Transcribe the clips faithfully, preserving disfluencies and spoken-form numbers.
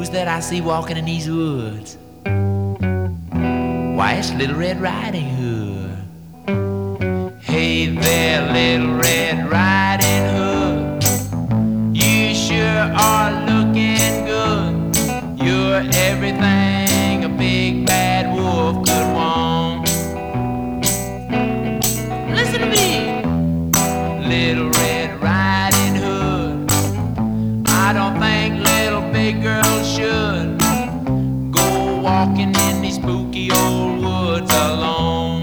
who's that I see walking in these woods? Why, it's Little Red Riding Hood. Hey there, Little Red Riding Hood, you sure are looking good. You're everything a big bad wolf could want. Listen to me, Little Red Riding Hood. I don't think little big girls should go walking in these spooky old woods alone.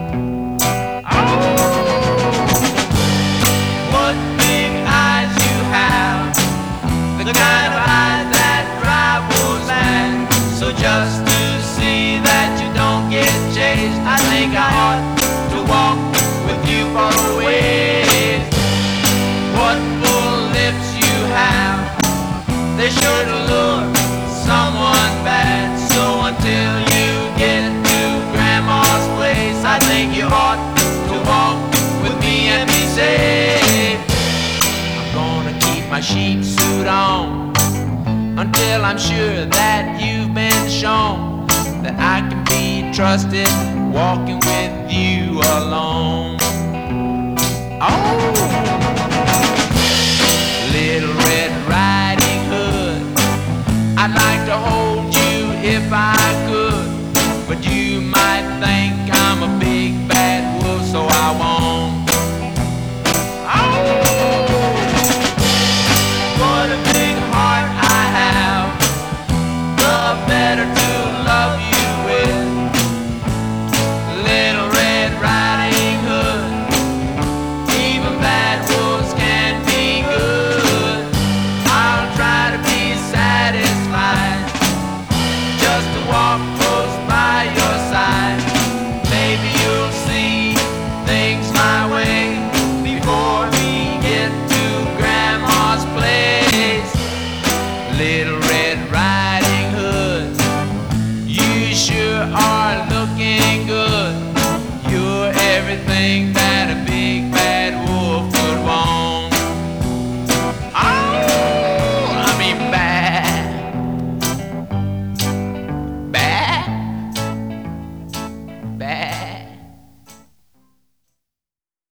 Oh, what big eyes you have, the kind of eyes that drive wolves mad. So just to see that you don't get chased, I think I ought to walk with you for a ways. What full lips you have, they sure to lure someone bad. So until you get to Grandma's place, I think you ought to walk with me and be safe. I'm gonna keep my sheep suit on until I'm sure that you've been shown that I can be trusted walking with you alone. Oh, Little Red Riding Hood, I'd like to hold you if I could, but you might think I'm a big bad wolf, so I won't. Oh, what a big heart I have, the better to love you with. Little Red Riding Hood, even bad wolves can be good. I'll try to be satisfied just to walk close by your side. Maybe you'll see